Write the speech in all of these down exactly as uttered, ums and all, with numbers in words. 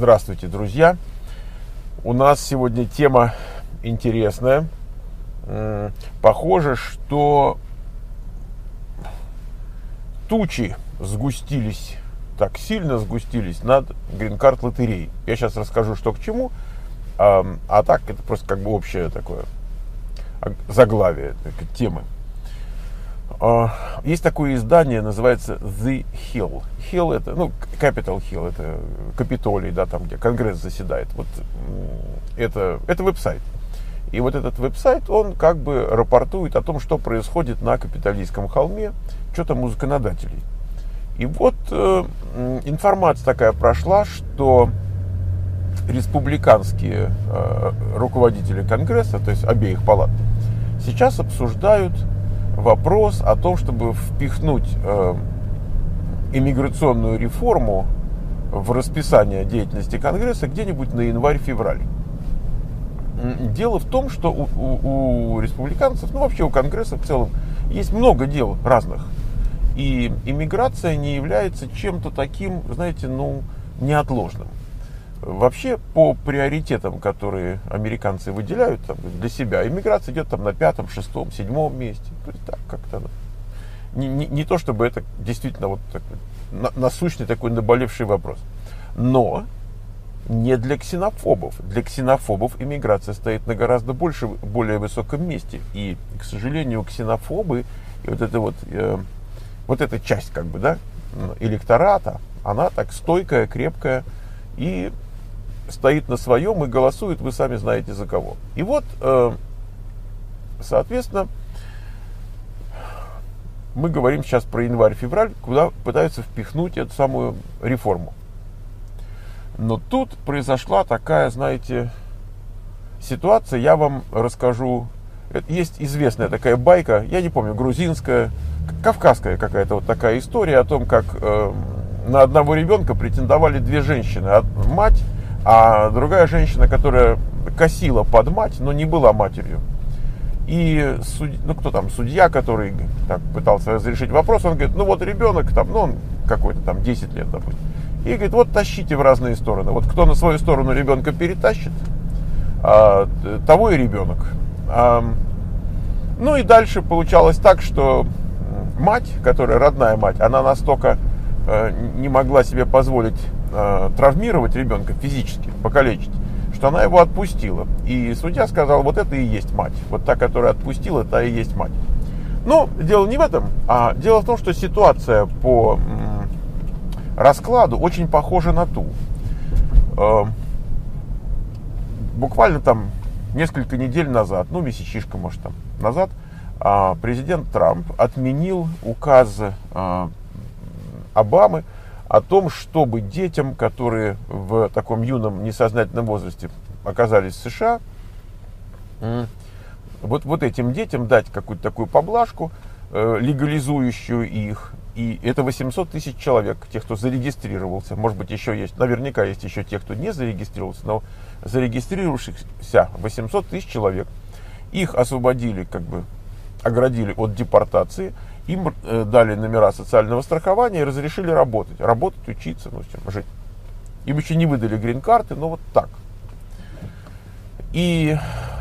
Здравствуйте, друзья! У нас сегодня тема интересная. Похоже, что тучи сгустились, так сильно сгустились над грин-карт лотереей. Я сейчас расскажу, что к чему, а, а так это просто как бы общее такое заглавие темы. Есть такое издание, называется The Hill. Hill это, ну, Capitol Hill, это Капитолий, да, там, где Конгресс заседает. Вот это, это веб-сайт. И вот этот веб-сайт, он как бы рапортует о том, что происходит на Капитолийском холме, что там у законодателей. И вот э, информация такая прошла, что республиканские э, руководители Конгресса, то есть обеих палат, сейчас обсуждают вопрос о том, чтобы впихнуть э, иммиграционную реформу в расписание деятельности Конгресса где-нибудь на январь-февраль. Дело в том, что у, у, у республиканцев, ну вообще у Конгресса в целом, есть много дел разных. И иммиграция не является чем-то таким, знаете, ну, неотложным. Вообще, по приоритетам, которые американцы выделяют там, для себя, иммиграция идет там на пятом, шестом, седьмом месте. То есть так как-то не, не, не то, чтобы это действительно вот такой на, насущный такой наболевший вопрос. Но не для ксенофобов. Для ксенофобов иммиграция стоит на гораздо больше, более высоком месте. И, к сожалению, ксенофобы и вот эта вот, э, вот эта часть как бы, да, электората, она так стойкая, крепкая и стоит на своем и голосует, вы сами знаете за кого. И вот, э, соответственно, мы говорим сейчас про январь-февраль, куда пытаются впихнуть эту самую реформу. Но тут произошла такая, знаете, ситуация, я вам расскажу. Есть известная такая байка, я не помню, грузинская, кавказская какая-то вот такая история о том, как э, на одного ребенка претендовали две женщины, мать, а другая женщина, которая косила под мать, но не была матерью. И суд... ну, кто там, судья, который так, пытался разрешить вопрос, он говорит, ну вот ребенок, там, ну он какой-то там десять лет, допустим. И говорит, вот тащите в разные стороны. Вот кто на свою сторону ребенка перетащит, а, того и ребенок. А, ну и дальше получалось так, что мать, которая родная мать, она настолько а, не могла себе позволить а, травмировать ребенка физически, покалечить, что она его отпустила. И судья сказал, вот это и есть мать. Вот та, которая отпустила, та и есть мать. Но дело не в этом, а дело в том, что ситуация по раскладу очень похожа на ту. Э, буквально там несколько недель назад, ну месячишка может там назад, э, президент Трамп отменил указ э, Обамы о том, чтобы детям, которые в таком юном несознательном возрасте оказались в США, э, вот, вот этим детям дать какую-то такую поблажку, э, легализующую их. И это восемьсот тысяч человек, тех, кто зарегистрировался. Может быть, еще есть, наверняка есть еще те, кто не зарегистрировался, но зарегистрировавшихся восемьсот тысяч человек. Их освободили, как бы оградили от депортации, им э, дали номера социального страхования и разрешили работать. Работать, учиться, ну, всем, жить. Им еще не выдали грин-карты, но вот так. И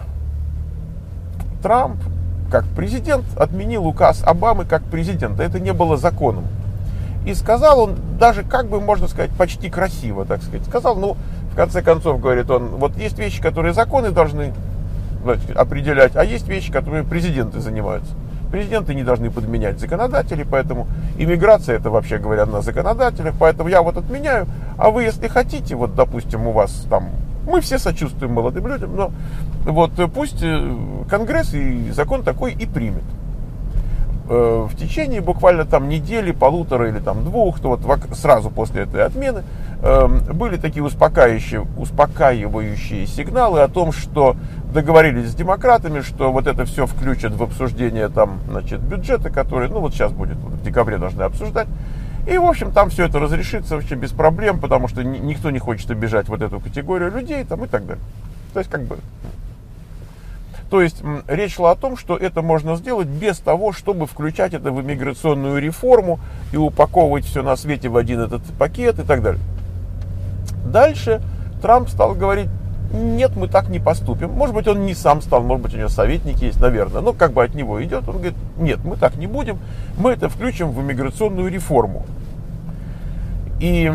Трамп, как президент, отменил указ Обамы как президента. Это не было законом. И сказал он, даже, как бы можно сказать, почти красиво, так сказать. Сказал, ну, в конце концов, говорит он, вот есть вещи, которые законы должны, значит, определять, а есть вещи, которыми президенты занимаются. Президенты не должны подменять законодателей, поэтому иммиграция, это, вообще говоря, на законодателях. Поэтому я вот отменяю, а вы, если хотите, вот, допустим, у вас там, мы все сочувствуем молодым людям, но вот пусть Конгресс и закон такой и примет. В течение буквально там недели, полутора или там двух, то вот сразу после этой отмены были такие успокаивающие, успокаивающие сигналы о том, что договорились с демократами, что вот это все включат в обсуждение там, значит, бюджета, который, ну вот сейчас будет, в декабре должны обсуждать. И, в общем, там все это разрешится вообще без проблем, потому что никто не хочет обижать вот эту категорию людей там, и так далее. То есть, как бы... То есть, речь шла о том, что это можно сделать без того, чтобы включать это в иммиграционную реформу и упаковывать все на свете в один этот пакет и так далее. Дальше Трамп стал говорить: нет, мы так не поступим. Может быть, он не сам стал, может быть, у него советники есть, наверное. Но как бы от него идет. Он говорит: нет, мы так не будем. Мы это включим в иммиграционную реформу. И,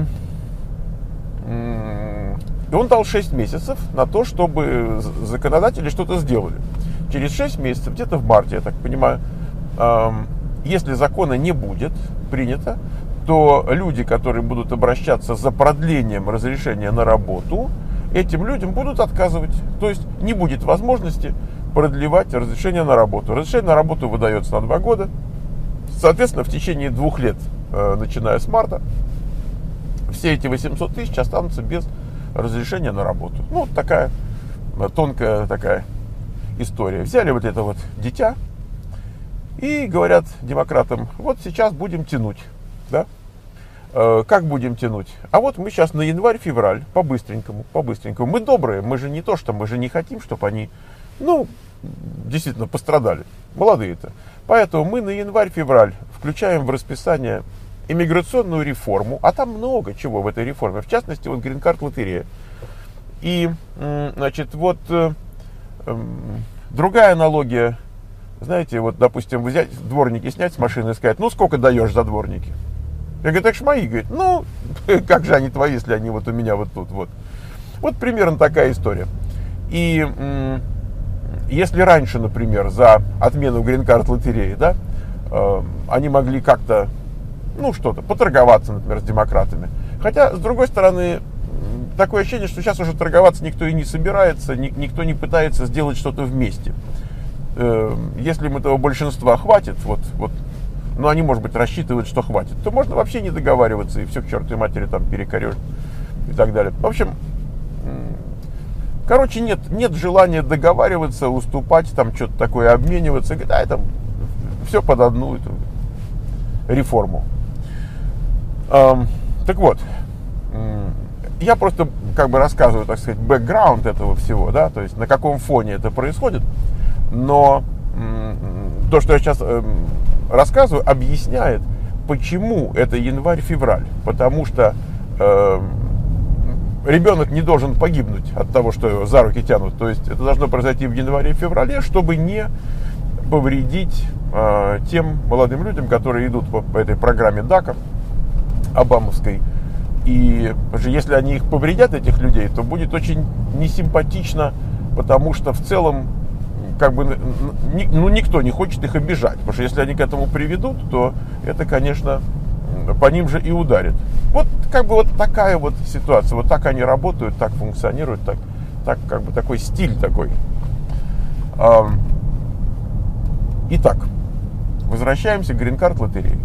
и он дал шесть месяцев на то, чтобы законодатели что-то сделали. Через шесть месяцев, где-то в марте, я так понимаю, если закона не будет принято, то люди, которые будут обращаться за продлением разрешения на работу, этим людям будут отказывать. То есть не будет возможности продлевать разрешение на работу. Разрешение на работу выдается на два года. Соответственно, в течение двух лет, начиная с марта, все эти восемьсот тысяч останутся без разрешения на работу. Ну, вот такая тонкая такая история. Взяли вот это вот дитя и говорят демократам: вот сейчас будем тянуть. Да? Как будем тянуть? А вот мы сейчас на январь-февраль, по-быстренькому, по-быстренькому. Мы добрые, мы же не то, что мы же не хотим, чтобы они, ну, действительно пострадали. Молодые-то. Поэтому мы на январь-февраль включаем в расписание иммиграционную реформу, а там много чего в этой реформе. В частности, вот грин-карт-лотерея. И, значит, вот другая аналогия. Знаете, вот, допустим, взять дворники, снять с машины и сказать: ну, сколько даешь за дворники? Я говорю: так ж мои. Говорит: ну, как же они твои, если они вот у меня вот тут вот. Вот примерно такая история. И м- если раньше, например, за отмену грин-карт лотереи, да, э, они могли как-то, ну, что-то, поторговаться, например, с демократами. Хотя, с другой стороны, такое ощущение, что сейчас уже торговаться никто и не собирается, ни- никто не пытается сделать что-то вместе. Э, если им этого большинства хватит, вот, вот, ну, они, может быть, рассчитывают, что хватит, то можно вообще не договариваться, и все к чертовой матери там перекорешь и так далее. В общем, короче, нет, нет желания договариваться, уступать, там что-то такое, обмениваться. Говорит: а это все под одну эту реформу. Эм, так вот, я просто как бы рассказываю, так сказать, бэкграунд этого всего, да, то есть на каком фоне это происходит, но то, что я сейчас рассказываю, объясняет, почему это январь-февраль. Потому что э, ребенок не должен погибнуть от того, что его за руки тянут. То есть это должно произойти в январе-феврале, чтобы не повредить э, тем молодым людям, которые идут по, по этой программе дака обамовской. И если они их повредят, этих людей, то будет очень несимпатично, потому что в целом как бы, ну, никто не хочет их обижать, потому что если они к этому приведут, то это, конечно, по ним же и ударит. Вот как бы вот такая вот ситуация, вот так они работают, так функционируют, так, так как бы такой стиль такой. Итак, возвращаемся к грин-карт лотерее.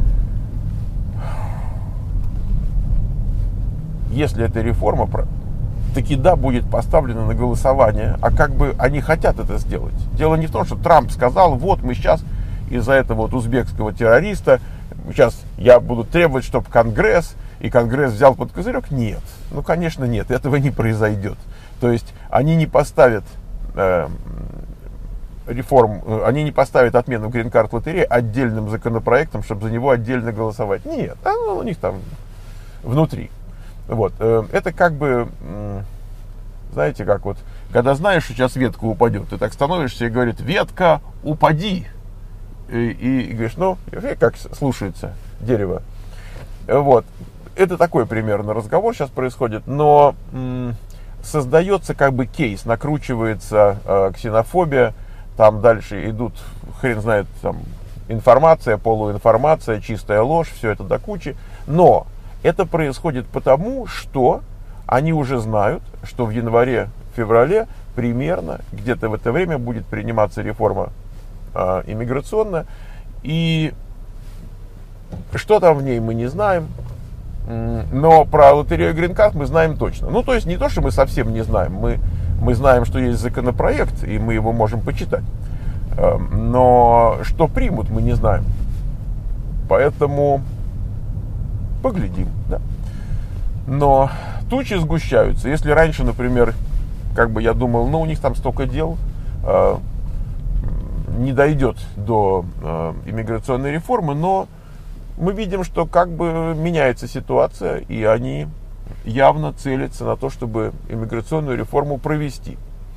Если эта реформа таки да, будет поставлено на голосование, а как бы они хотят это сделать. Дело не в том, что Трамп сказал: вот мы сейчас из-за этого вот узбекского террориста, сейчас я буду требовать, чтобы Конгресс, и Конгресс взял под козырек. Нет, ну конечно нет, этого не произойдет. То есть они не поставят э, реформ, э, они не поставят отмену грин-карт лотереи отдельным законопроектом, чтобы за него отдельно голосовать. Нет, а, ну, у них там внутри. Вот, это как бы, знаете, как вот, когда знаешь, что сейчас ветка упадет, ты так становишься и говорит: ветка, упади. И, и, и говоришь: ну, как слушается дерево. Вот, это такой примерно разговор сейчас происходит, но м, создается как бы кейс, накручивается э, ксенофобия, там дальше идут, хрен знает, там, информация, полуинформация, чистая ложь, все это до кучи, но это происходит потому, что они уже знают, что в январе-феврале примерно где-то в это время будет приниматься реформа э, иммиграционная. И что там в ней, мы не знаем. Но про лотерею грин-карт мы знаем точно. Ну, то есть не то, что мы совсем не знаем. Мы, мы знаем, что есть законопроект, и мы его можем почитать. Э, но что примут, мы не знаем. Поэтому поглядим, да. Но тучи сгущаются. Если раньше, например, как бы я думал, ну, у них там столько дел, э, не дойдет до э, иммиграционной реформы, но мы видим, что как бы меняется ситуация, и они явно целится на то, чтобы иммиграционную реформу провести.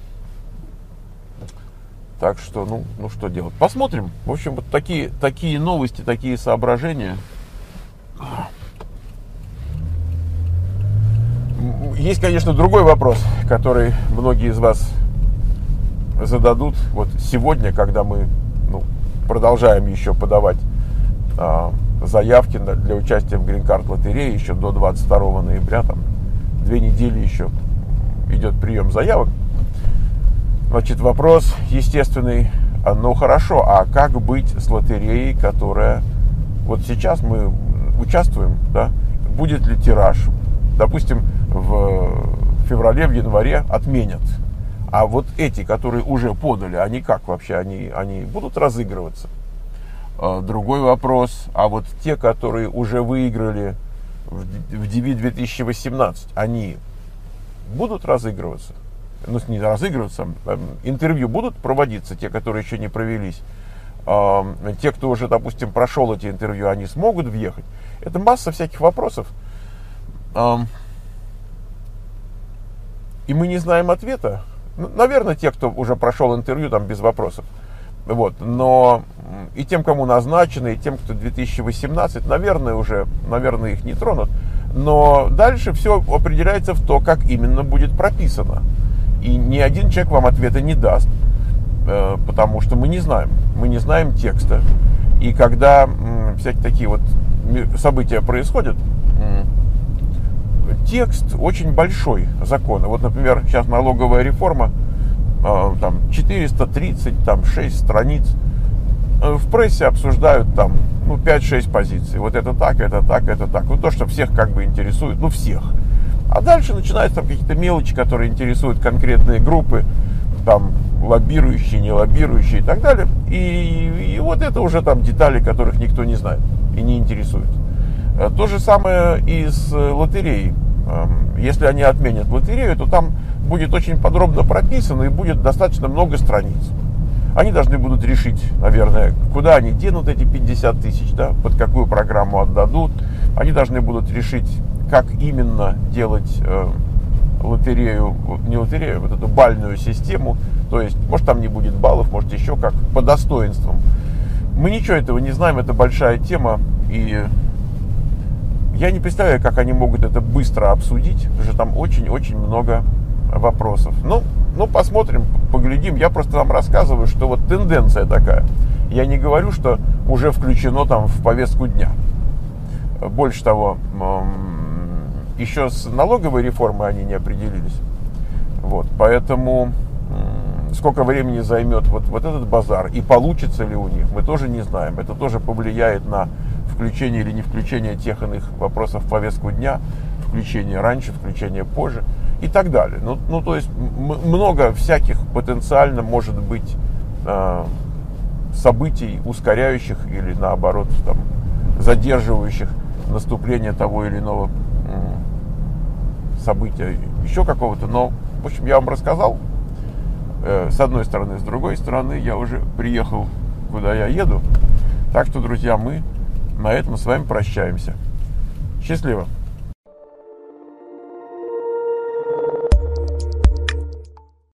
Так что, ну, ну что делать? Посмотрим. В общем, вот такие, такие новости, такие соображения. Есть, конечно, другой вопрос, который многие из вас зададут. Вот сегодня, когда мы ну, продолжаем еще подавать а, заявки для участия в Green Card лотерее еще до двадцать второго ноября, там две недели еще идет прием заявок. Значит, вопрос естественный, ну хорошо, а как быть с лотереей, которая вот сейчас мы участвуем, да, будет ли тираж? Допустим, в феврале, в январе отменят. А вот эти, которые уже подали, они как вообще? Они, они будут разыгрываться? Другой вопрос. А вот те, которые уже выиграли в ди ви две тысячи восемнадцать, они будут разыгрываться? Ну, не разыгрываться, интервью будут проводиться, те, которые еще не провелись. Те, кто уже, допустим, прошел эти интервью, они смогут въехать? Это масса всяких вопросов. И мы не знаем ответа. Наверное, те, кто уже прошел интервью, там без вопросов. Вот. Но и тем, кому назначено, и тем, кто две тысячи восемнадцать, наверное, уже, наверное, их не тронут. Но дальше все определяется в то, как именно будет прописано. И ни один человек вам ответа не даст, потому что мы не знаем. Мы не знаем текста. И когда всякие такие вот события происходят, текст очень большой закона. Вот, например, сейчас налоговая реформа, там четыреста тридцать шесть страниц. В прессе обсуждают там ну, пять-шесть позиций. Вот это так, это так, это так. Вот то, что всех как бы интересует, ну всех. А дальше начинаются там какие-то мелочи, которые интересуют конкретные группы, там лоббирующие, не лоббирующие и так далее. И, и вот это уже там детали, которых никто не знает и не интересует. То же самое и с лотереей. Если они отменят лотерею, то там будет очень подробно прописано и будет достаточно много страниц. Они должны будут решить, наверное, куда они денут эти пятьдесят тысяч, да, под какую программу отдадут. Они должны будут решить, как именно делать э, лотерею, не лотерею, вот эту бальную систему. То есть, может, там не будет баллов, может, еще как, по достоинствам. Мы ничего этого не знаем, это большая тема, и я не представляю, как они могут это быстро обсудить, потому что там очень-очень много вопросов. Ну, ну, посмотрим, поглядим. Я просто вам рассказываю, что вот тенденция такая. Я не говорю, что уже включено там в повестку дня. Больше того, еще с налоговой реформой они не определились. Вот, поэтому сколько времени займет вот, вот этот базар и получится ли у них, мы тоже не знаем. Это тоже повлияет на включение или не включение тех иных вопросов в повестку дня, включение раньше, включение позже и так далее. Ну, ну то есть много всяких потенциально может быть э, событий, ускоряющих или наоборот там, задерживающих наступление того или иного э, события, еще какого-то. Но, в общем, я вам рассказал э, с одной стороны, с другой стороны я уже приехал, куда я еду. Так что, друзья, мы на этом с вами прощаемся. Счастливо!